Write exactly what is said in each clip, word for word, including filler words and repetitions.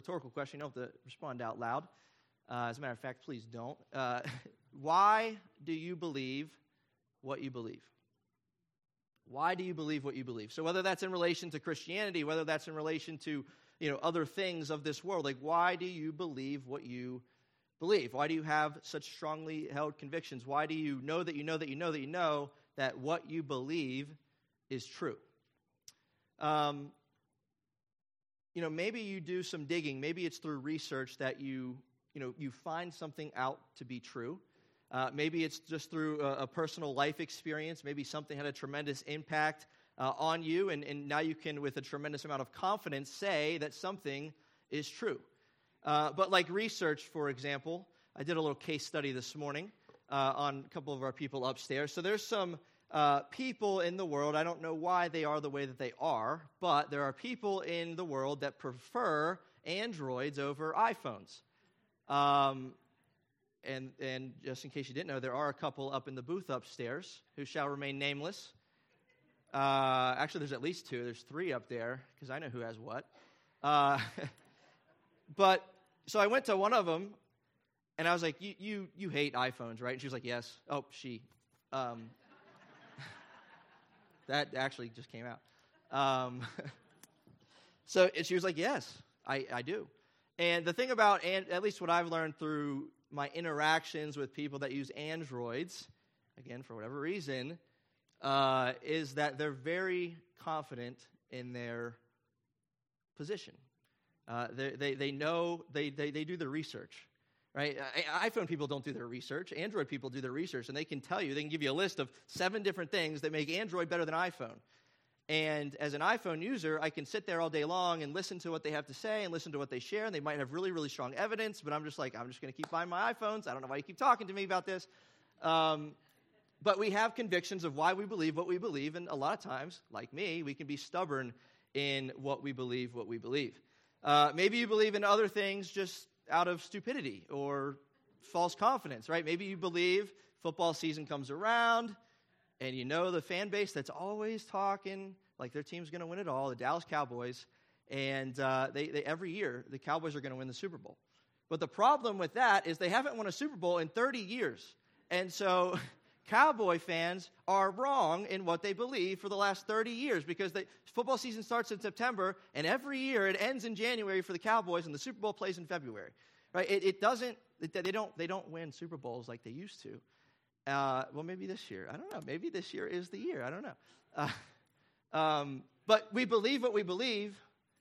rhetorical question. You don't have to respond out loud. Uh, as a matter of fact, please don't. Uh, why do you believe what you believe? Why do you believe what you believe? So whether that's in relation to Christianity, whether that's in relation to, you know, other things of this world, like why do you believe what you believe? Why do you have such strongly held convictions? Why do you know that you know that you know that you know that what you believe is true? Um, you know, maybe you do some digging. Maybe it's through research that you, you know, you find something out to be true. Uh, maybe it's just through a, a personal life experience. Maybe something had a tremendous impact uh, on you, and, and now you can, with a tremendous amount of confidence, say that something is true. Uh, but like research, for example, I did a little case study this morning uh, on a couple of our people upstairs. So there's some uh, people in the world, I don't know why they are the way that they are, but there are people in the world that prefer Androids over iPhones. Um And and just in case you didn't know, there are a couple up in the booth upstairs who shall remain nameless. Uh, actually, there's at least two. There's three up there, because I know who has what. Uh, but, so I went to one of them, and I was like, you you you hate iPhones, right? And she was like, yes. Oh, she. Um, that actually just came out. Um, so she was like, yes, I, I do. And the thing about, and at least what I've learned through my interactions with people that use Androids, again, for whatever reason, uh, is that they're very confident in their position. Uh, they, they they know, they, they, they do their research, right? I, iPhone people don't do their research. Android people do their research, and they can tell you, they can give you a list of seven different things that make Android better than iPhone. And as an iPhone user, I can sit there all day long and listen to what they have to say and listen to what they share, and they might have really, really strong evidence, but I'm just like, I'm just going to keep buying my iPhones. I don't know why you keep talking to me about this. Um, but we have convictions of why we believe what we believe, and a lot of times, like me, we can be stubborn in what we believe, what we believe. Uh, maybe you believe in other things just out of stupidity or false confidence, right? Maybe you believe football season comes around, and you know the fan base that's always talking like their team's going to win it all, the Dallas Cowboys, and uh, they, they every year the Cowboys are going to win the Super Bowl. But the problem with that is they haven't won a Super Bowl in thirty years. And so Cowboy fans are wrong in what they believe for the last thirty years, because the football season starts in September, and every year it ends in January for the Cowboys, and the Super Bowl plays in February. Right? It, it doesn't. It, they don't. They don't win Super Bowls like they used to. Uh, well, maybe this year. I don't know. Maybe this year is the year. I don't know. Uh, um, but we believe what we believe,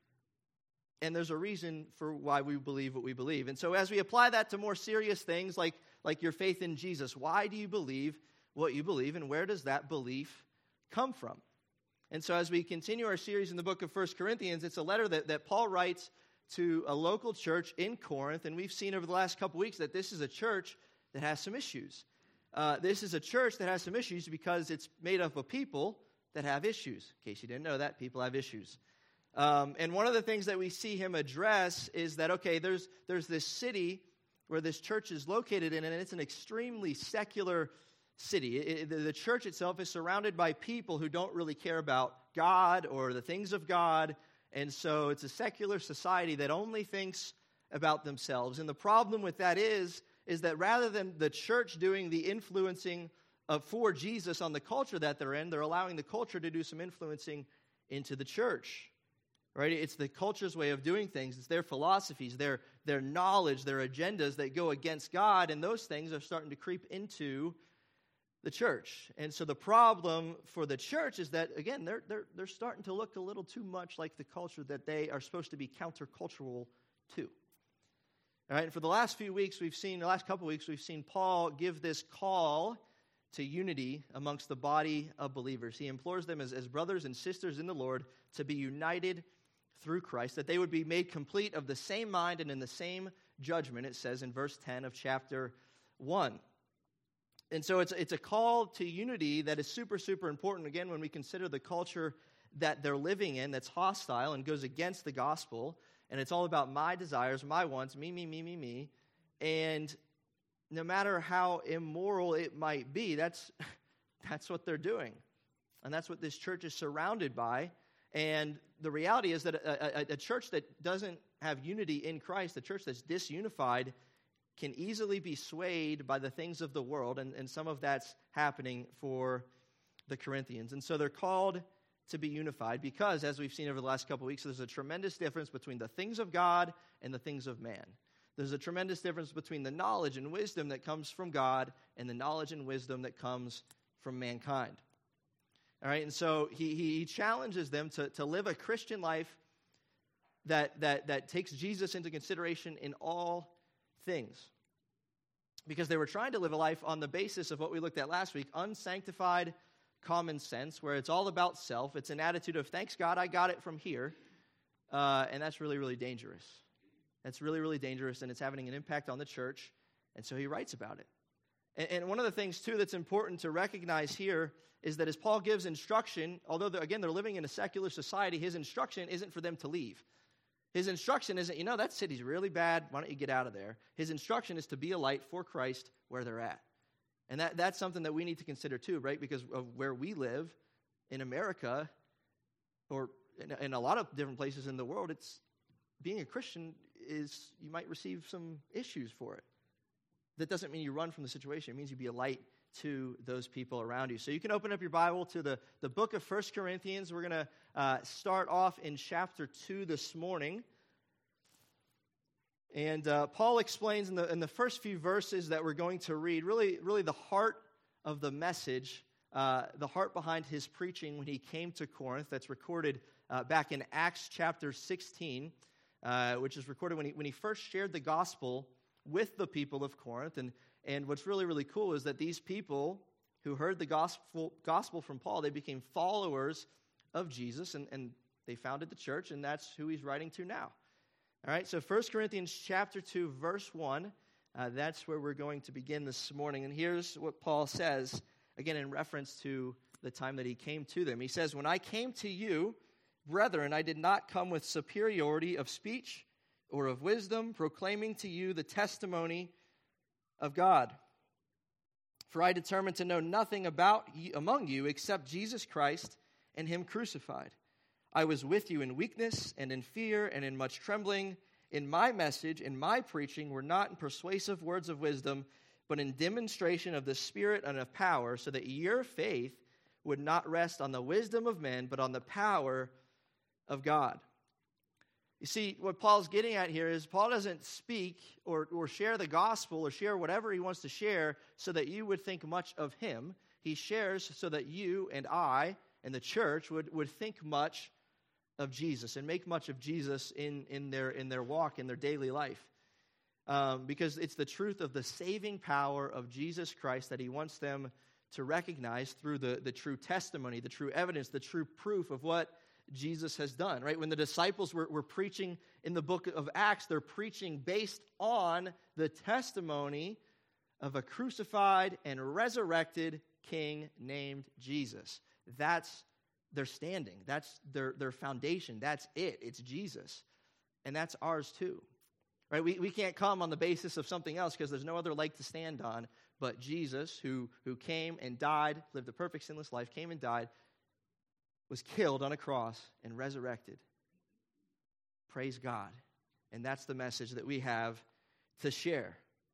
and there's a reason for why we believe what we believe. And so as we apply that to more serious things like, like your faith in Jesus, why do you believe what you believe, and where does that belief come from? And so as we continue our series in the book of First Corinthians, it's a letter that, that Paul writes to a local church in Corinth, and we've seen over the last couple weeks that this is a church that has some issues. Uh, this is a church that has some issues because it's made up of people that have issues. In case you didn't know that, people have issues. Um, and one of the things that we see him address is that, okay, there's there's this city where this church is located in, and it's an extremely secular city. It, it, the church itself is surrounded by people who don't really care about God or the things of God, and so it's a secular society that only thinks about themselves. And the problem with that is, is that rather than the church doing the influencing of, for Jesus on the culture that they're in, they're allowing the culture to do some influencing into the church. Right? It's the culture's way of doing things. It's their philosophies, their, their knowledge, their agendas that go against God, and those things are starting to creep into the church. And so the problem for the church is that, again, they're, they're, they're starting to look a little too much like the culture that they are supposed to be countercultural to. All right, and for the last few weeks, we've seen, the last couple weeks, we've seen Paul give this call to unity amongst the body of believers. He implores them as, as brothers and sisters in the Lord to be united through Christ, that they would be made complete of the same mind and in the same judgment, it says in verse ten of chapter one. And so it's, it's a call to unity that is super, super important, again, when we consider the culture that they're living in that's hostile and goes against the gospel. And it's all about my desires, my wants, me, me, me, me, me. And no matter how immoral it might be, that's that's what they're doing. And that's what this church is surrounded by. And the reality is that a, a, a church that doesn't have unity in Christ, the church that's disunified can easily be swayed by the things of the world, and, and some of that's happening for the Corinthians. And so they're called to be unified because, as we've seen over the last couple of weeks, there's a tremendous difference between the things of God and the things of man. There's a tremendous difference between the knowledge and wisdom that comes from God and the knowledge and wisdom that comes from mankind. All right, and so he, he challenges them to, to live a Christian life that, that, that takes Jesus into consideration in all things. Because they were trying to live a life on the basis of what we looked at last week, unsanctified common sense, where it's all about self. It's an attitude of, thanks God, I got it from here. Uh, and that's really, really dangerous. That's really, really dangerous, and it's having an impact on the church. And so he writes about it. And, and one of the things, too, that's important to recognize here is that as Paul gives instruction, although, they're, again, they're living in a secular society, his instruction isn't for them to leave. His instruction isn't, you know, that city's really bad, why don't you get out of there? His instruction is to be a light for Christ where they're at. And that, that's something that we need to consider too, right? Because of where we live in America, or in, in a lot of different places in the world, it's being a Christian is, you might receive some issues for it. That doesn't mean you run from the situation. It means you be a light to those people around you. So you can open up your Bible to the, the book of First Corinthians. We're going to uh, start off in chapter two this morning. And uh, Paul explains in the in the first few verses that we're going to read, really, really the heart of the message, uh, the heart behind his preaching when he came to Corinth. That's recorded uh, back in Acts chapter sixteen, uh, which is recorded when he when he first shared the gospel with the people of Corinth. And and what's really, really cool is that these people who heard the gospel gospel from Paul, they became followers of Jesus, and, and they founded the church, and that's who he's writing to now. All right, so First Corinthians chapter two, verse one, uh, that's where we're going to begin this morning. And here's what Paul says, again, in reference to the time that he came to them. He says, "When I came to you, brethren, I did not come with superiority of speech or of wisdom, proclaiming to you the testimony of God. For I determined to know nothing about you, among you except Jesus Christ and him crucified. I was with you in weakness and in fear and in much trembling. In my message, in my preaching, were not in persuasive words of wisdom, but in demonstration of the Spirit and of power, so that your faith would not rest on the wisdom of men, but on the power of God." You see, what Paul's getting at here is Paul doesn't speak or, or share the gospel or share whatever he wants to share so that you would think much of him. He shares so that you and I and the church would, would think much of Jesus and make much of Jesus in, in, their, in their walk, in their daily life. Um, because it's the truth of the saving power of Jesus Christ that he wants them to recognize through the, the true testimony, the true evidence, the true proof of what Jesus has done, right? When the disciples were, were preaching in the book of Acts, they're preaching based on the testimony of a crucified and resurrected king named Jesus. That's their standing. That's their, their foundation. That's it. It's Jesus. And that's ours too, right? We, we can't come on the basis of something else because there's no other leg to stand on but Jesus, who, who came and died, lived a perfect sinless life, came and died, was killed on a cross and resurrected. Praise God. And that's the message that we have to share.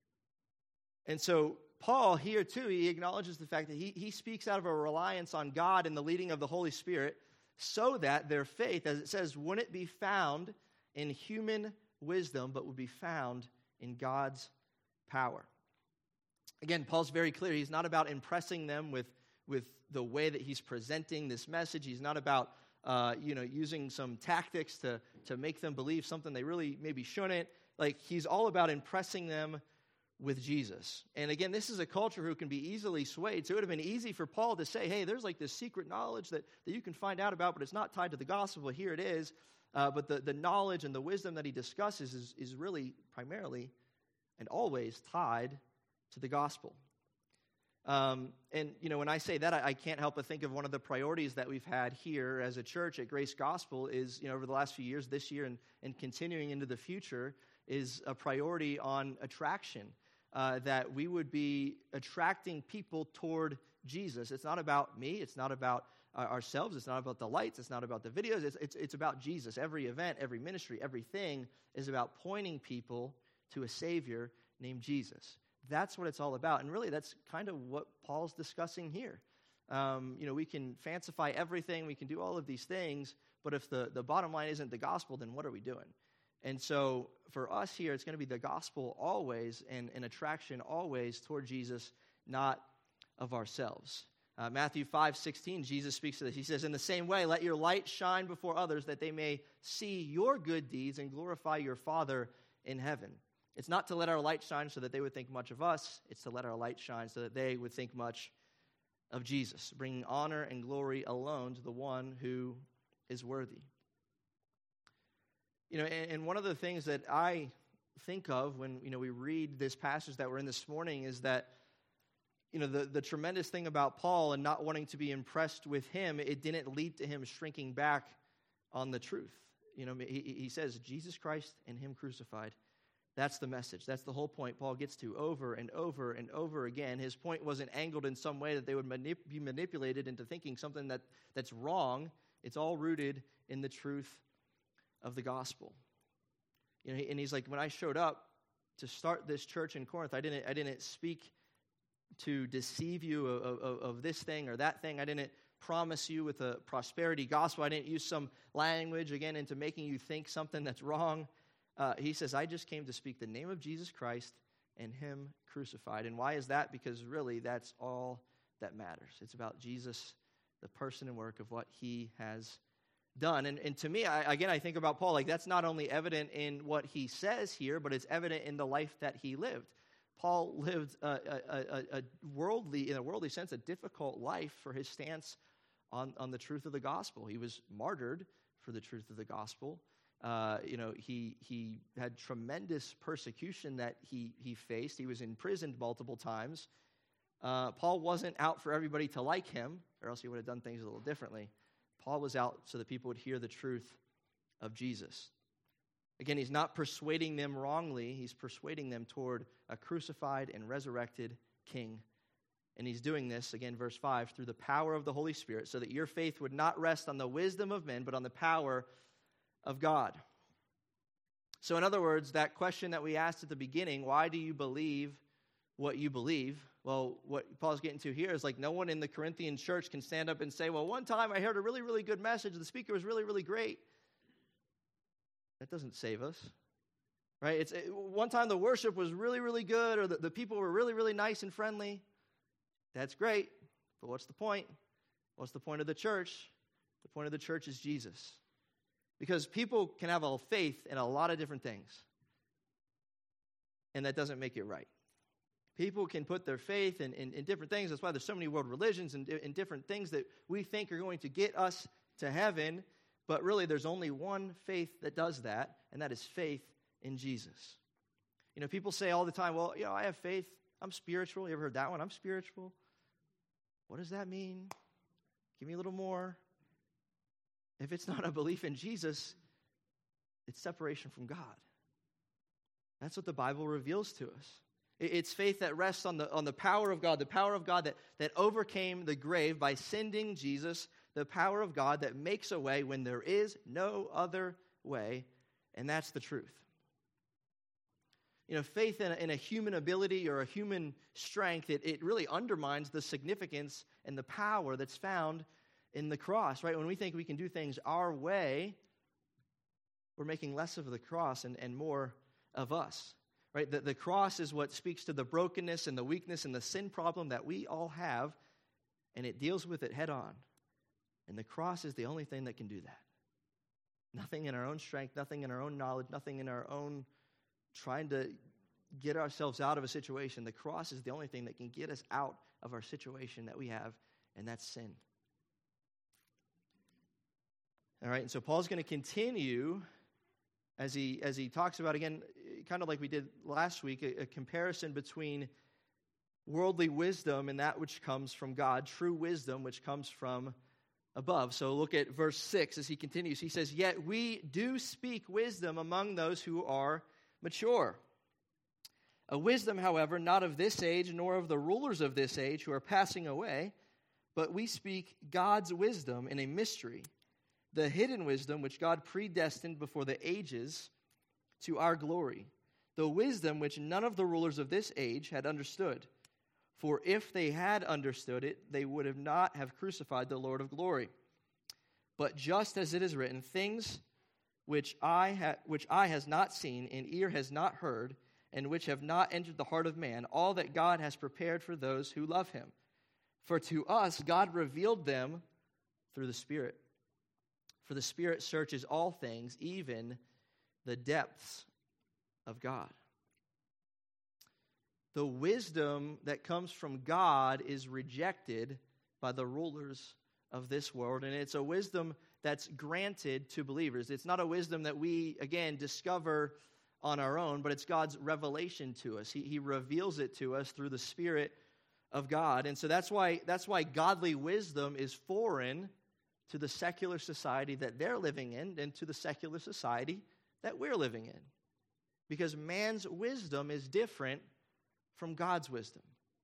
And so Paul here too, he acknowledges the fact that he, he speaks out of a reliance on God and the leading of the Holy Spirit so that their faith, as it says, wouldn't be found in human wisdom, but would be found in God's power. Again, Paul's very clear. He's not about impressing them with with the way that he's presenting this message. He's not about, uh, you know, using some tactics to, to make them believe something they really maybe shouldn't. Like, he's all about impressing them with Jesus. And again, this is a culture who can be easily swayed. So it would have been easy for Paul to say, hey, there's like this secret knowledge that, that you can find out about, but it's not tied to the gospel. Well, here it is. Uh, but the, the knowledge and the wisdom that he discusses is, is really primarily and always tied to the gospel. Um, and, you know, when I say that, I, I can't help but think of one of the priorities that we've had here as a church at Grace Gospel is, you know, over the last few years, this year and, and continuing into the future, is a priority on attraction, uh, that we would be attracting people toward Jesus. It's not about me. It's not about our, ourselves. It's not about the lights. It's not about the videos. It's, it's, it's about Jesus. Every event, every ministry, everything is about pointing people to a Savior named Jesus. That's what it's all about. And really, that's kind of what Paul's discussing here. Um, you know, we can fancify everything. We can do all of these things. But if the, the bottom line isn't the gospel, then what are we doing? And so for us here, it's going to be the gospel always and an attraction always toward Jesus, not of ourselves. Uh, Matthew five sixteen, Jesus speaks to this. He says, in the same way, let your light shine before others that they may see your good deeds and glorify your Father in heaven. It's not to let our light shine so that they would think much of us. It's to let our light shine so that they would think much of Jesus, bringing honor and glory alone to the one who is worthy. You know, and, and one of the things that I think of when, you know, we read this passage that we're in this morning is that, you know, the, the tremendous thing about Paul and not wanting to be impressed with him, it didn't lead to him shrinking back on the truth. You know, he, he says, Jesus Christ and him crucified. That's the message. That's the whole point Paul gets to over and over and over again. His point wasn't angled in some way that they would manip- be manipulated into thinking something that, that's wrong. It's all rooted in the truth of the gospel. You know, and he's like, when I showed up to start this church in Corinth, I didn't I didn't speak to deceive you of, of, of this thing or that thing. I didn't promise you with a prosperity gospel. I didn't use some language, again, into making you think something that's wrong. Uh, he says, I just came to speak the name of Jesus Christ and him crucified. And why is that? Because really, that's all that matters. It's about Jesus, the person and work of what he has done. And, and to me, I, again, I think about Paul, like that's not only evident in what he says here, but it's evident in the life that he lived. Paul lived a, a, a, a worldly, in a worldly sense, a difficult life for his stance on, on the truth of the gospel. He was martyred for the truth of the gospel. Uh, you know, he he had tremendous persecution that he he faced. He was imprisoned multiple times. Uh, Paul wasn't out for everybody to like him, or else he would have done things a little differently. Paul was out so that people would hear the truth of Jesus. Again, he's not persuading them wrongly. He's persuading them toward a crucified and resurrected king. And he's doing this, again, verse five, through the power of the Holy Spirit, so that your faith would not rest on the wisdom of men, but on the power of God. So in other words, that question that we asked at the beginning, why do you believe what you believe? Well, what Paul's getting to here is like no one in the Corinthian church can stand up and say, well, one time I heard a really, really good message. The speaker was really, really great. That doesn't save us, right? It's it, one time the worship was really, really good, or the, the people were really, really nice and friendly. That's great, but what's the point? What's the point of the church? The point of the church is Jesus. Because people can have a faith in a lot of different things, and that doesn't make it right. People can put their faith in, in, in different things. That's why there's so many world religions and, and different things that we think are going to get us to heaven, but really there's only one faith that does that, and that is faith in Jesus. You know, people say all the time, well, you know, I have faith, I'm spiritual. You ever heard that one? I'm spiritual. What does that mean? Give me a little more. If it's not a belief in Jesus, it's separation from God. That's what the Bible reveals to us. It's faith that rests on the on the power of God, the power of God that, that overcame the grave by sending Jesus, the power of God that makes a way when there is no other way, and that's the truth. You know, faith in a, in a human ability or a human strength, it, it really undermines the significance and the power that's found in the cross, right? When we think we can do things our way, we're making less of the cross and, and more of us, right? The, the cross is what speaks to the brokenness and the weakness and the sin problem that we all have, and it deals with it head on. And the cross is the only thing that can do that. Nothing in our own strength, nothing in our own knowledge, nothing in our own trying to get ourselves out of a situation. The cross is the only thing that can get us out of our situation that we have, and that's sin. All right, and so Paul's going to continue as he as he talks about, again, kind of like we did last week, a, a comparison between worldly wisdom and that which comes from God, true wisdom which comes from above. So look at verse six as he continues. He says, yet we do speak wisdom among those who are mature. A wisdom, however, not of this age, nor of the rulers of this age who are passing away, but we speak God's wisdom in a mystery, the hidden wisdom which God predestined before the ages to our glory, the wisdom which none of the rulers of this age had understood. For if they had understood it, they would have not have crucified the Lord of glory. But just as it is written, things which eye ha- which eye has not seen and ear has not heard, and which have not entered the heart of man, all that God has prepared for those who love him. For to us God revealed them through the Spirit. For the Spirit searches all things, even the depths of God. The wisdom that comes from God is rejected by the rulers of this world, and it's a wisdom that's granted to believers. It's not a wisdom that we, again, discover on our own, but it's God's revelation to us. He, he reveals it to us through the Spirit of God. And so that's why that's why godly wisdom is foreign to the secular society that they're living in and to the secular society that we're living in. Because man's wisdom is different from God's wisdom.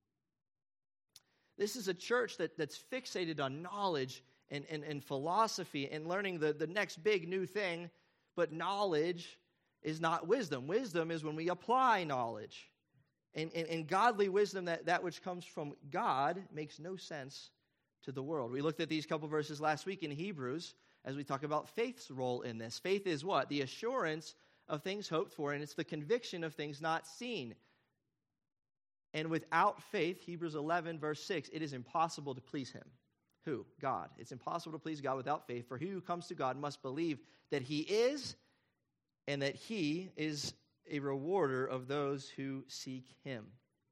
This is a church that, that's fixated on knowledge and, and, and philosophy and learning the, the next big new thing, but knowledge is not wisdom. Wisdom is when we apply knowledge. And, and, and godly wisdom, that, that which comes from God, makes no sense to the world. We looked at these couple verses last week in Hebrews as we talk about faith's role in this. Faith is what? The assurance of things hoped for, and it's the conviction of things not seen. And without faith, Hebrews eleven, verse six, it is impossible to please him. Who? God. It's impossible to please God without faith, for he who comes to God must believe that he is, and that he is a rewarder of those who seek him.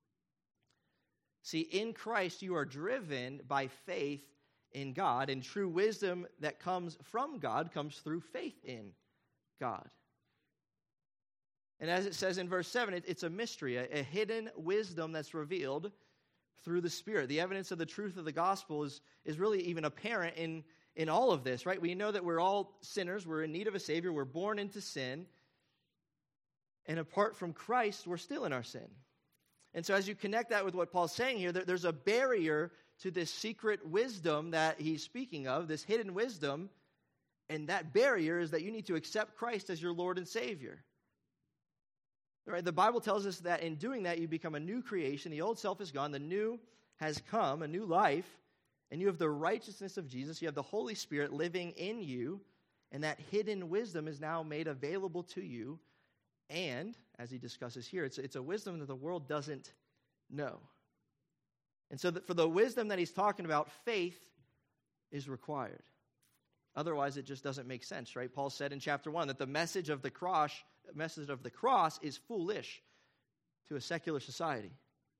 See, in Christ you are driven by faith in God, and true wisdom that comes from God comes through faith in God. And as it says in verse seven, it, it's a mystery, a, a hidden wisdom that's revealed through the Spirit. The evidence of the truth of the gospel is, is really even apparent in, in all of this, right? We know that we're all sinners. We're in need of a Savior. We're born into sin. And apart from Christ, we're still in our sin. And so as you connect that with what Paul's saying here, there, there's a barrier to this secret wisdom that he's speaking of, this hidden wisdom. And that barrier is that you need to accept Christ as your Lord and Savior. Right, the Bible tells us that in doing that, you become a new creation. The old self is gone. The new has come, a new life. And you have the righteousness of Jesus. You have the Holy Spirit living in you. And that hidden wisdom is now made available to you. And, as he discusses here, it's, it's a wisdom that the world doesn't know. And so that for the wisdom that he's talking about, faith is required. Otherwise, it just doesn't make sense, right? Paul said in chapter one that the message of the cross, message of the cross is foolish to a secular society.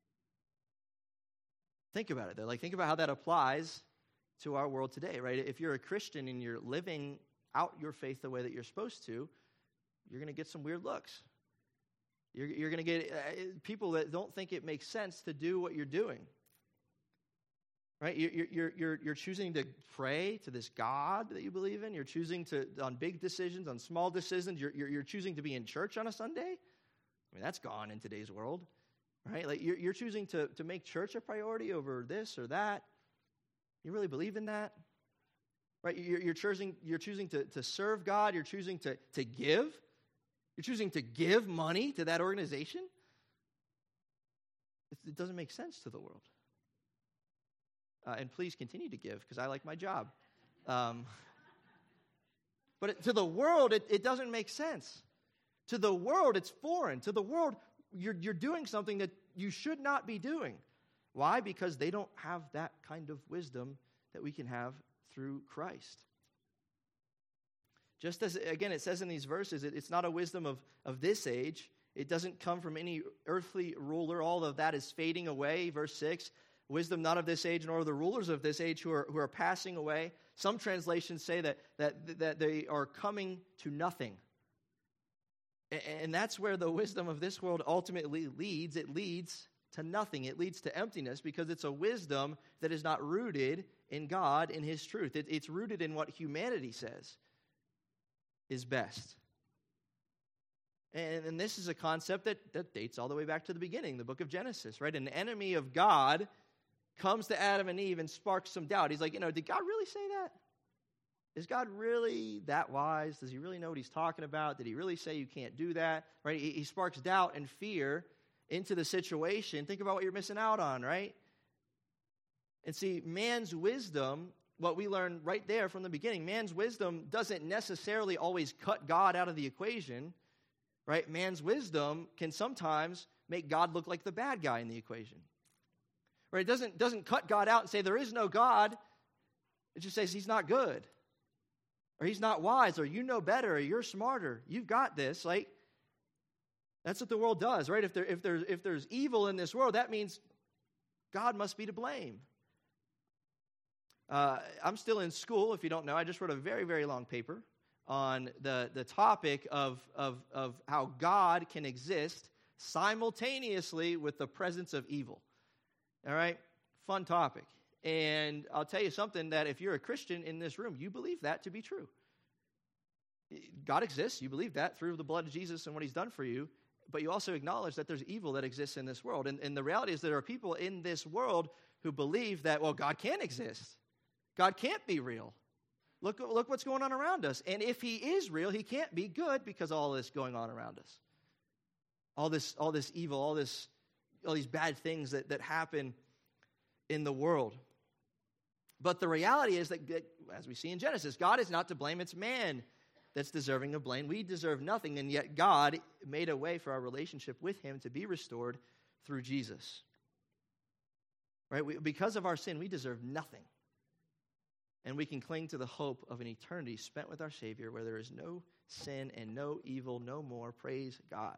Think about it, though. Like, think about how that applies to our world today, right? If you're a Christian and you're living out your faith the way that you're supposed to, you're going to get some weird looks. You're, you're going to get uh, people that don't think it makes sense to do what you're doing. Right? You're, you're, you're, you're choosing to pray to this God that you believe in. You're choosing to, on big decisions, on small decisions, you're, you're, you're choosing to be in church on a Sunday. I mean, that's gone in today's world. Right? Like you're, you're choosing to, to make church a priority over this or that. You really believe in that? Right? You're, you're choosing, you're choosing to, to serve God. You're choosing to, to give. You're choosing to give money to that organization. It, it doesn't make sense to the world. Uh, and please continue to give, because I like my job. Um, but it, to the world, it, it doesn't make sense. To the world, it's foreign. To the world, you're, you're doing something that you should not be doing. Why? Because they don't have that kind of wisdom that we can have through Christ. Just as, again, it says in these verses, it, it's not a wisdom of, of this age. It doesn't come from any earthly ruler. All of that is fading away. Verse six, wisdom not of this age, nor of the rulers of this age who are who are passing away. Some translations say that that that they are coming to nothing. And that's where the wisdom of this world ultimately leads. It leads to nothing. It leads to emptiness, because it's a wisdom that is not rooted in God, in his truth. It, it's rooted in what humanity says is best. And, and this is a concept that, that dates all the way back to the beginning, the book of Genesis, right? An enemy of God comes to Adam and Eve and sparks some doubt. He's like, you know, did God really say that? Is God really that wise? Does he really know what he's talking about? Did he really say you can't do that? Right? He, he sparks doubt and fear into the situation. Think about what you're missing out on, right? And see, man's wisdom, what we learn right there from the beginning, man's wisdom doesn't necessarily always cut God out of the equation, right? Man's wisdom can sometimes make God look like the bad guy in the equation. Right? It doesn't, doesn't cut God out and say there is no God. It just says he's not good. Or he's not wise, or you know better, or you're smarter. You've got this. Like, that's what the world does, right? If there, if there's, if there's evil in this world, that means God must be to blame. Uh, I'm still in school, if you don't know. I just wrote a very, very long paper on the, the topic of, of, of how God can exist simultaneously with the presence of evil. All right? Fun topic. And I'll tell you something, that if you're a Christian in this room, you believe that to be true. God exists. You believe that through the blood of Jesus and what he's done for you. But you also acknowledge that there's evil that exists in this world. And, and the reality is there are people in this world who believe that, well, God can't exist. God can't be real. Look, look what's going on around us. And if he is real, he can't be good because of all this going on around us. All this, all this evil, all this, all these bad things that, that happen in the world. But the reality is that, as we see in Genesis, God is not to blame. It's man that's deserving of blame. We deserve nothing, and yet God made a way for our relationship with him to be restored through Jesus. Right? We, because of our sin, we deserve nothing. And we can cling to the hope of an eternity spent with our Savior where there is no sin and no evil, no more. Praise God.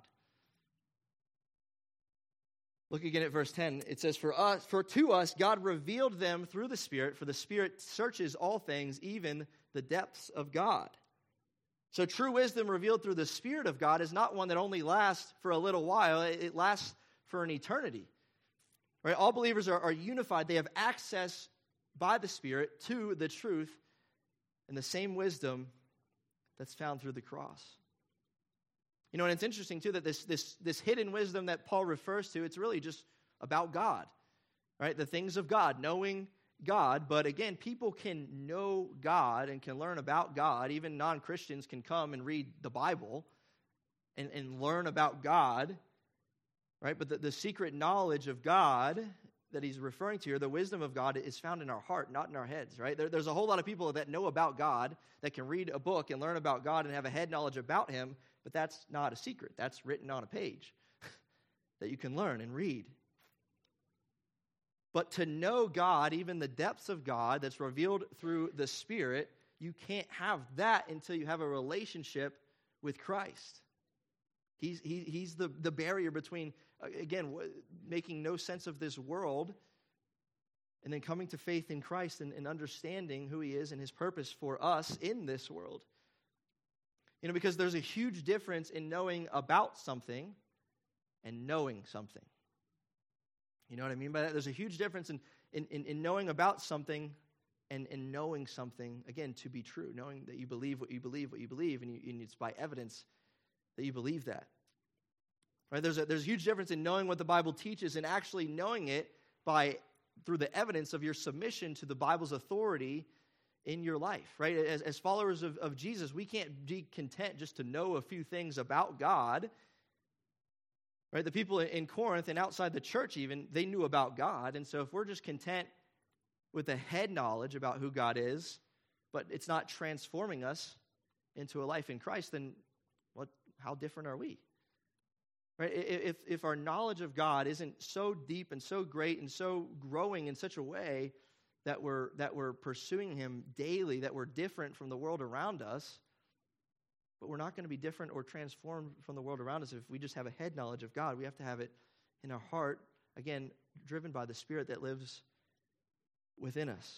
Look again at verse ten. It says, For us, for to us God revealed them through the Spirit, for the Spirit searches all things, even the depths of God. So true wisdom revealed through the Spirit of God is not one that only lasts for a little while. It lasts for an eternity. Right? All believers are, are unified. They have access by the Spirit to the truth and the same wisdom that's found through the cross. You know, and it's interesting, too, that this, this, this hidden wisdom that Paul refers to, it's really just about God, right? The things of God, knowing God. But again, people can know God and can learn about God. Even non-Christians can come and read the Bible and, and learn about God, right? But the, the secret knowledge of God that he's referring to here, the wisdom of God, is found in our heart, not in our heads, right? There, there's a whole lot of people that know about God, that can read a book and learn about God and have a head knowledge about him, but that's not a secret. That's written on a page that you can learn and read. But to know God, even the depths of God that's revealed through the Spirit, you can't have that until you have a relationship with Christ. He's, he, he's the, the barrier between, again, making no sense of this world and then coming to faith in Christ and, and understanding who he is and his purpose for us in this world. You know, because there's a huge difference in knowing about something and knowing something. You know what I mean by that? There's a huge difference in, in, in, in knowing about something and, and knowing something, again, to be true. Knowing that you believe what you believe, what you believe, and, you, and it's by evidence that you believe that. Right? There's a, there's a huge difference in knowing what the Bible teaches and actually knowing it by through the evidence of your submission to the Bible's authority in your life, right? As, as followers of, of Jesus, we can't be content just to know a few things about God, right? The people in Corinth and outside the church even, they knew about God, and so if we're just content with a head knowledge about who God is, but it's not transforming us into a life in Christ, then what? How different are we? Right? If, if our knowledge of God isn't so deep and so great and so growing in such a way that we're that we're pursuing him daily, that we're different from the world around us, but we're not going to be different or transformed from the world around us if we just have a head knowledge of God. We have to have it in our heart, again, driven by the Spirit that lives within us.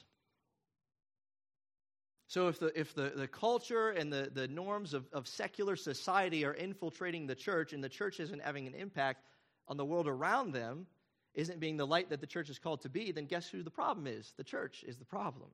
So if the if the, the culture and the, the norms of, of secular society are infiltrating the church and the church isn't having an impact on the world around them, isn't being the light that the church is called to be, then guess who the problem is? The church is the problem.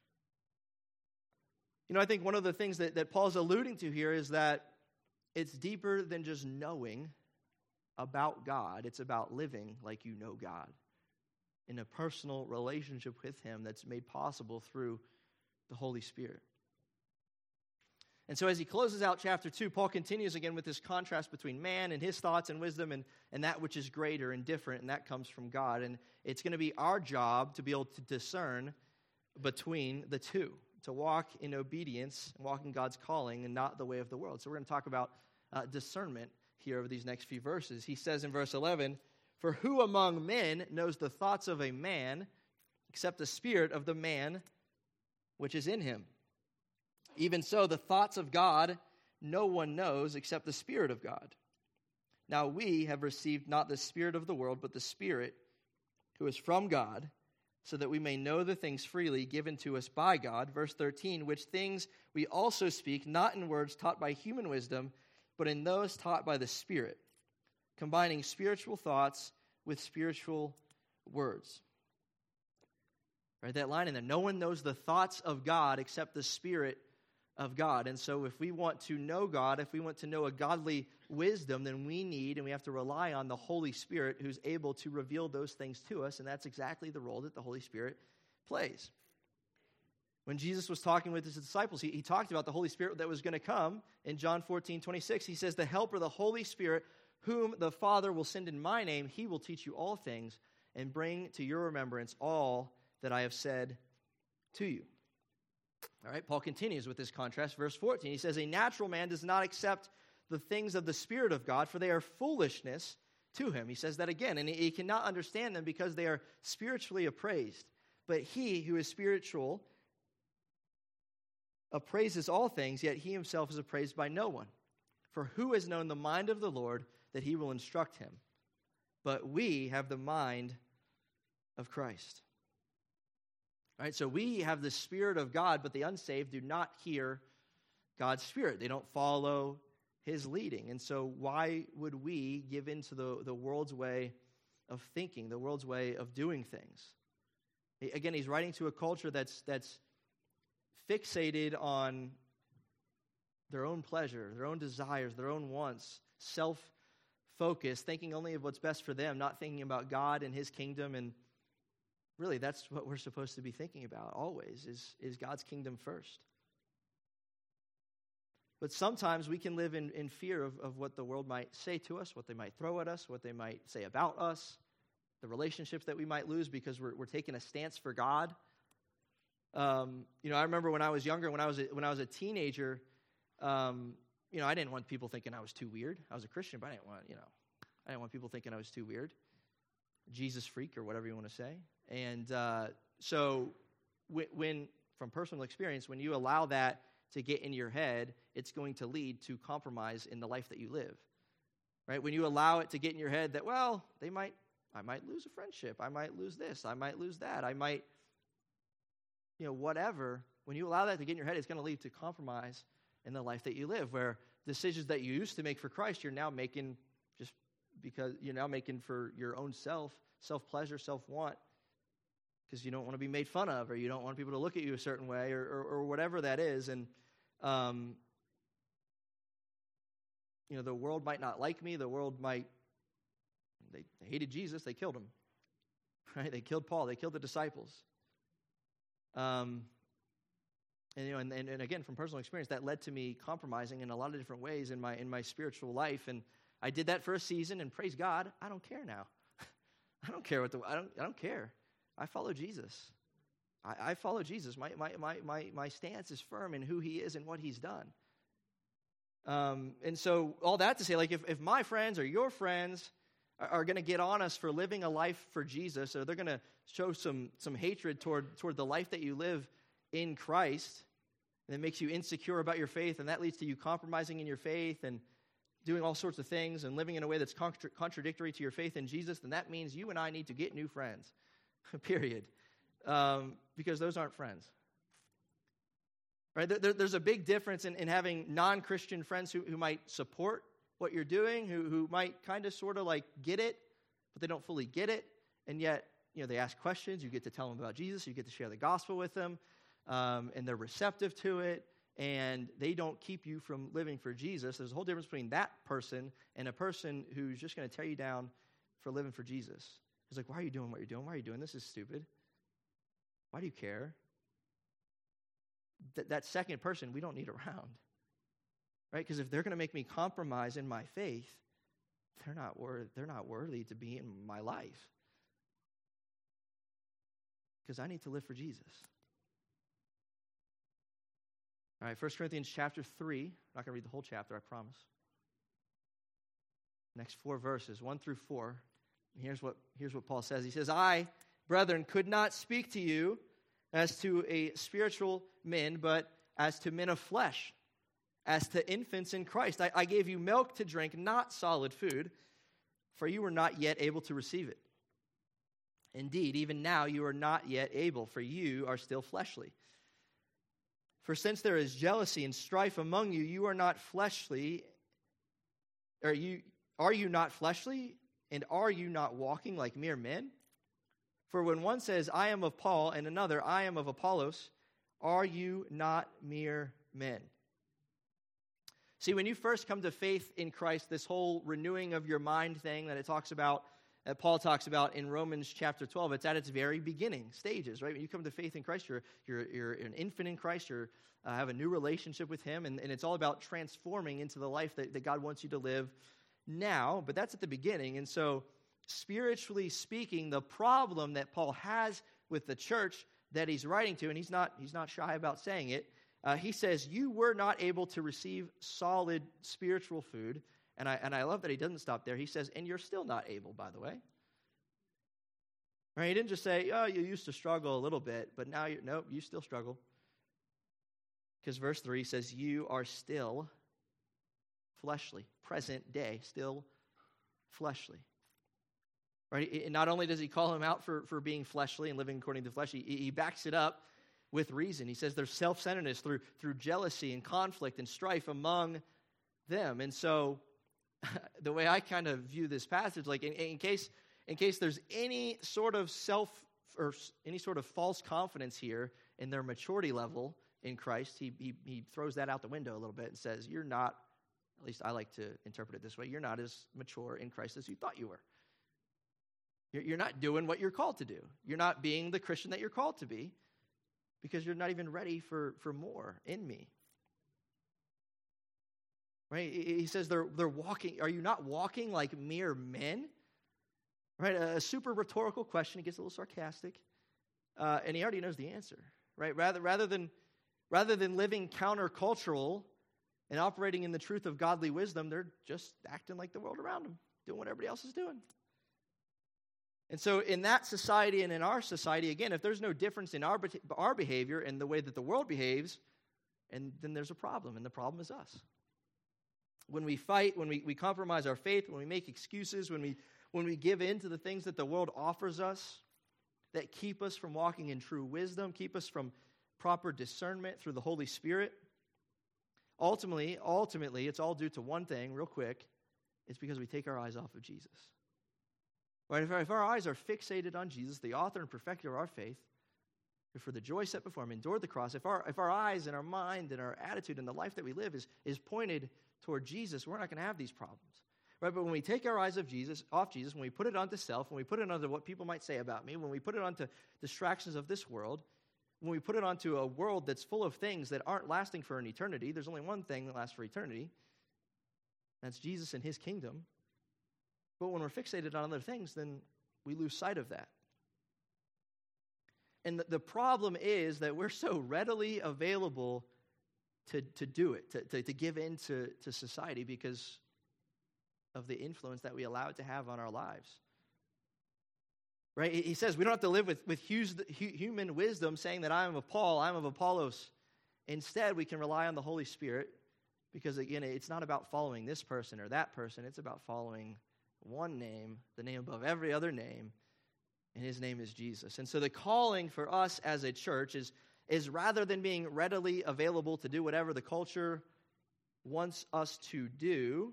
You know, I think one of the things that, that Paul's alluding to here is that it's deeper than just knowing about God. It's about living like you know God. in a personal relationship with him that's made possible through the Holy Spirit. And so as he closes out chapter two, Paul continues again with this contrast between man and his thoughts and wisdom and, and that which is greater and different, and that comes from God. And it's going to be our job to be able to discern between the two, to walk in obedience and walk in God's calling and not the way of the world. So we're going to talk about uh, discernment here over these next few verses. He says in verse eleven, "For who among men knows the thoughts of a man except the spirit of the man which is in him? Even so, the thoughts of God no one knows except the Spirit of God. Now we have received not the spirit of the world, but the Spirit who is from God, so that we may know the things freely given to us by God." Verse thirteen, "Which things we also speak, not in words taught by human wisdom, but in those taught by the Spirit, combining spiritual thoughts with spiritual words." Right, that line in there. No one knows the thoughts of God except the Spirit of God. And so if we want to know God, if we want to know a godly wisdom, then we need and we have to rely on the Holy Spirit who's able to reveal those things to us, and that's exactly the role that the Holy Spirit plays. When Jesus was talking with his disciples, he, he talked about the Holy Spirit that was going to come in John fourteen twenty-six. He says, "The Helper, the Holy Spirit, whom the Father will send in my name, he will teach you all things and bring to your remembrance all that I have said to you." All right, Paul continues with this contrast. Verse fourteen, he says, "A natural man does not accept the things of the Spirit of God, for they are foolishness to him." He says that again, and he cannot understand them because they are spiritually appraised. But he who is spiritual appraises all things, yet he himself is appraised by no one. For who has known the mind of the Lord that he will instruct him? But we have the mind of Christ. All right, so we have the Spirit of God, but the unsaved do not hear God's Spirit. They don't follow his leading. And so why would we give in to the, the world's way of thinking, the world's way of doing things? Again, he's writing to a culture that's that's fixated on their own pleasure, their own desires, their own wants, self-focused, thinking only of what's best for them, not thinking about God and his kingdom. And really, that's what we're supposed to be thinking about always, is, is God's kingdom first. But sometimes we can live in, in fear of, of what the world might say to us, what they might throw at us, what they might say about us, the relationships that we might lose because we're, we're taking a stance for God. Um, you know, I remember when I was younger, when I was a, when I was a teenager, um, you know, I didn't want people thinking I was too weird. I was a Christian, but I didn't want, you know, I didn't want people thinking I was too weird. Jesus freak or whatever you want to say. And uh, so when, when, from personal experience, when you allow that to get in your head, it's going to lead to compromise in the life that you live, right? When you allow it to get in your head that, well, they might, I might lose a friendship. I might lose this. I might lose that. I might, you know, whatever. When you allow that to get in your head, it's going to lead to compromise in the life that you live, where decisions that you used to make for Christ, you're now making just because you're now making for your own self, self-pleasure, self-want, because you don't want to be made fun of, or you don't want people to look at you a certain way, or, or, or whatever that is. And, um, you know, the world might not like me. The world might, they, they hated Jesus. They killed him, right? They killed Paul. They killed the disciples. Um, and, you know, and, and, and again, from personal experience, that led to me compromising in a lot of different ways in my, in my spiritual life. And I did that for a season, and praise God, I don't care now. I don't care what the, I don't, I don't care. I follow Jesus. I, I follow Jesus. My, my, my, my, my stance is firm in who he is and what he's done. Um, and so all that to say, like, if, if my friends or your friends are, are going to get on us for living a life for Jesus, or they're going to show some, some hatred toward, toward the life that you live in Christ, and it makes you insecure about your faith, and that leads to you compromising in your faith and doing all sorts of things and living in a way that's contra- contradictory to your faith in Jesus, then that means you and I need to get new friends, period, um, because those aren't friends. Right? There, there's a big difference in, in having non-Christian friends who, who might support what you're doing, who, who might kind of sort of like get it, but they don't fully get it, and yet, you know, they ask questions, you get to tell them about Jesus, you get to share the gospel with them, um, and they're receptive to it, and they don't keep you from living for Jesus. There's a whole difference between that person and a person who's just going to tear you down for living for Jesus. He's like, why are you doing what you're doing? Why are you doing this? This is stupid. Why do you care? Th- that second person, we don't need around. Right? Because if they're going to make me compromise in my faith, they're not worth, they're not worthy to be in my life. Because I need to live for Jesus. All right, First Corinthians chapter three. I'm not going to read the whole chapter, I promise. Next four verses, one through four. Here's what, here's what Paul says. He says, I, brethren, could not speak to you as to a spiritual men, but as to men of flesh, as to infants in Christ. I, I gave you milk to drink, not solid food, for you were not yet able to receive it. Indeed, even now you are not yet able, for you are still fleshly. For since there is jealousy and strife among you, you are not fleshly, or you are you not fleshly, and are you not walking like mere men? For when one says, I am of Paul, and another, I am of Apollos, are you not mere men? See, when you first come to faith in Christ, this whole renewing of your mind thing that it talks about, that Paul talks about in Romans chapter twelve, it's at its very beginning stages, right? When you come to faith in Christ, you're you're, you're an infant in Christ, you uh, have a new relationship with Him, and, and it's all about transforming into the life that, that God wants you to live now, but that's at the beginning. And so, spiritually speaking, the problem that Paul has with the church that he's writing to, and he's not he's not shy about saying it, uh, he says, you were not able to receive solid spiritual food. And I and I love that he doesn't stop there. He says, and you're still not able, by the way. Right? He didn't just say, oh, you used to struggle a little bit, but now you nope, you still struggle. Because verse three says, you are still fleshly, present day, still fleshly. Right? And not only does he call him out for, for being fleshly and living according to the flesh, he, he backs it up with reason. He says there's self-centeredness through, through jealousy and conflict and strife among them. And so the way I kind of view this passage, like in, in case in case there's any sort of self or any sort of false confidence here in their maturity level in Christ, he, he he throws that out the window a little bit and says, you're not, at least I like to interpret it this way, you're not as mature in Christ as you thought you were. You're, you're not doing what you're called to do. You're not being the Christian that you're called to be because you're not even ready for, for more in me. Right? He says they're they're walking. Are you not walking like mere men? Right? A super rhetorical question. He gets a little sarcastic, uh, and he already knows the answer. Right? Rather rather than rather than living countercultural and operating in the truth of godly wisdom, they're just acting like the world around them, doing what everybody else is doing. And so, in that society and in our society, again, if there's no difference in our our behavior and the way that the world behaves, and then there's a problem, and the problem is us. When we fight, when we, we compromise our faith, when we make excuses, when we when we give in to the things that the world offers us that keep us from walking in true wisdom, keep us from proper discernment through the Holy Spirit, ultimately, ultimately, it's all due to one thing, real quick. It's because we take our eyes off of Jesus. Right? If our, if our eyes are fixated on Jesus, the author and perfecter of our faith, who for the joy set before him endured the cross, if our if our eyes and our mind and our attitude and the life that we live is, is pointed toward Jesus, we're not going to have these problems. Right? But when we take our eyes of Jesus, off Jesus, when we put it onto self, when we put it onto what people might say about me, when we put it onto distractions of this world, when we put it onto a world that's full of things that aren't lasting for an eternity, there's only one thing that lasts for eternity. That's Jesus and his kingdom. But when we're fixated on other things, then we lose sight of that. And the, the problem is that we're so readily available to, to do it, to, to, to give in to, to society because of the influence that we allow it to have on our lives. Right? He says we don't have to live with, with human wisdom saying that I am of Paul, I am of Apollos. Instead, we can rely on the Holy Spirit because, again, it's not about following this person or that person. It's about following one name, the name above every other name, and his name is Jesus. And so the calling for us as a church is, is rather than being readily available to do whatever the culture wants us to do,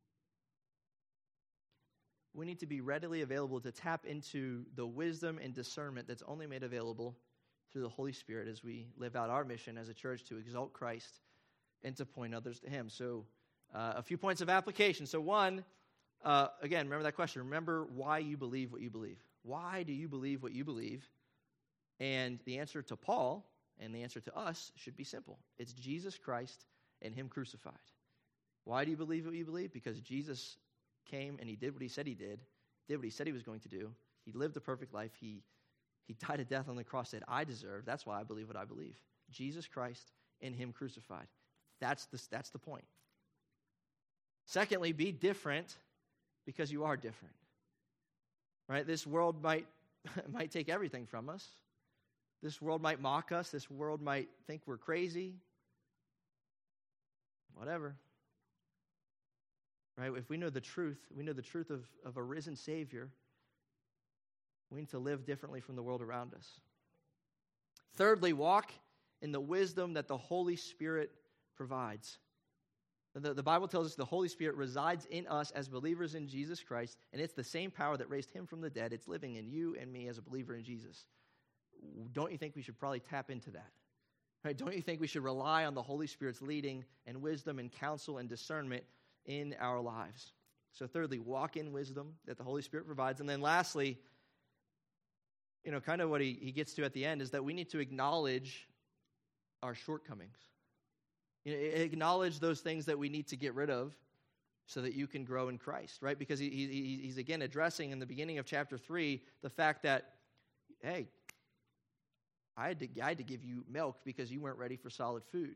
we need to be readily available to tap into the wisdom and discernment that's only made available through the Holy Spirit as we live out our mission as a church to exalt Christ and to point others to him. So uh, a few points of application. So one, uh, again, remember that question. Remember why you believe what you believe. Why do you believe what you believe? And the answer to Paul and the answer to us should be simple. It's Jesus Christ and him crucified. Why do you believe what you believe? Because Jesus came and he did what he said he did, did what he said he was going to do. He lived a perfect life. He, he died a death on the cross that I deserve. That's why I believe what I believe. Jesus Christ and him crucified. That's the, that's the point. Secondly, be different because you are different. Right? This world might, might take everything from us. This world might mock us. This world might think we're crazy. Whatever. Right? If we know the truth, we know the truth of, of a risen Savior, we need to live differently from the world around us. Thirdly, walk in the wisdom that the Holy Spirit provides. The, the Bible tells us the Holy Spirit resides in us as believers in Jesus Christ, and it's the same power that raised him from the dead. It's living in you and me as a believer in Jesus. Don't you think we should probably tap into that? Right? Don't you think we should rely on the Holy Spirit's leading and wisdom and counsel and discernment in our lives? So thirdly, walk in wisdom that the Holy Spirit provides. And then lastly, you know, kind of what he, he gets to at the end is that we need to acknowledge our shortcomings. You know, acknowledge those things that we need to get rid of so that you can grow in Christ, right? Because he, he, he's again addressing in the beginning of chapter three the fact that, hey, I had to, I had to give you milk because you weren't ready for solid food.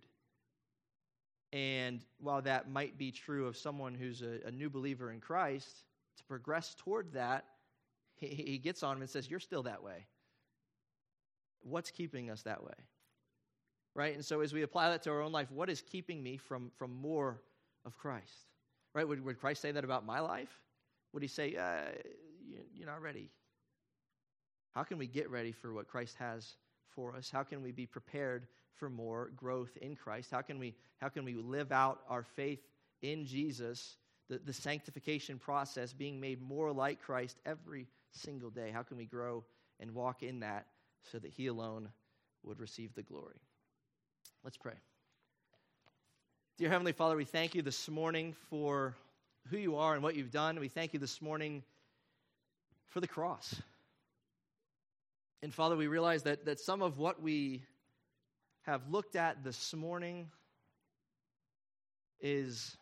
And while that might be true of someone who's a, a new believer in Christ, to progress toward that, he, he gets on him and says, you're still that way. What's keeping us that way? Right? And so as we apply that to our own life, what is keeping me from, from more of Christ? Right? Would, would Christ say that about my life? Would he say, uh, you, you're not ready? How can we get ready for what Christ has for us? How can we be prepared for more growth in Christ? How can we, how can we live out our faith in Jesus, the, the sanctification process, being made more like Christ every single day? How can we grow and walk in that so that he alone would receive the glory? Let's pray. Dear Heavenly Father, we thank you this morning for who you are and what you've done. We thank you this morning for the cross. And Father, we realize that, that some of what we have looked at this morning is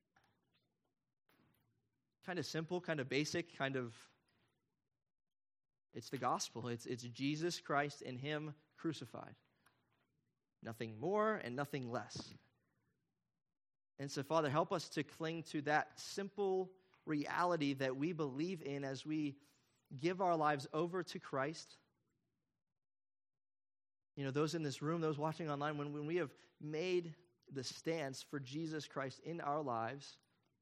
kind of simple, kind of basic, kind of, it's the gospel. It's, it's Jesus Christ and him crucified. Nothing more and nothing less. And so, Father, help us to cling to that simple reality that we believe in as we give our lives over to Christ. You know, those in this room, those watching online, when, when we have made the stance for Jesus Christ in our lives,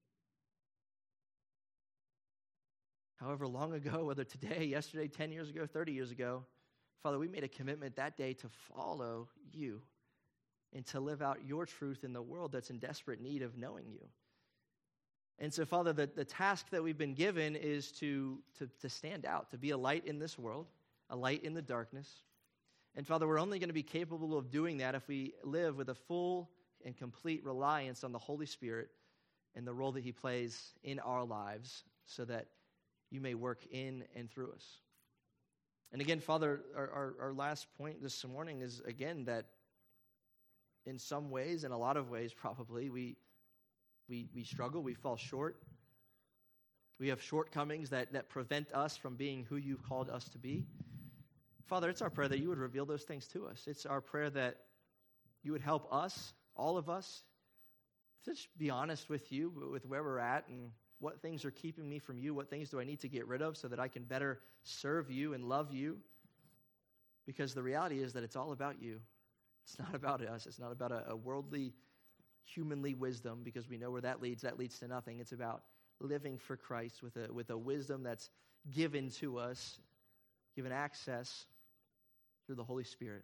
however long ago, whether today, yesterday, ten years ago, thirty years ago, Father, we made a commitment that day to follow you and to live out your truth in the world that's in desperate need of knowing you. And so, Father, the, the task that we've been given is to, to, to stand out, to be a light in this world, a light in the darkness. And, Father, we're only going to be capable of doing that if we live with a full and complete reliance on the Holy Spirit and the role that he plays in our lives so that you may work in and through us. And again, Father, our, our, our last point this morning is, again, that in some ways, in a lot of ways probably, we we we struggle, we fall short. We have shortcomings that, that prevent us from being who you've called us to be. Father, it's our prayer that you would reveal those things to us. It's our prayer that you would help us, all of us, to just be honest with you, with where we're at and what things are keeping me from you? What things do I need to get rid of so that I can better serve you and love you? Because the reality is that it's all about you. It's not about us. It's not about a, a worldly, humanly wisdom, because we know where that leads. That leads to nothing. It's about living for Christ with a, with a wisdom that's given to us, given access through the Holy Spirit.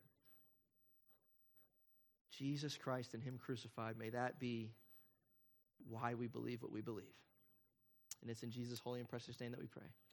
Jesus Christ and him crucified, may that be why we believe what we believe. And it's in Jesus' holy and precious name that we pray.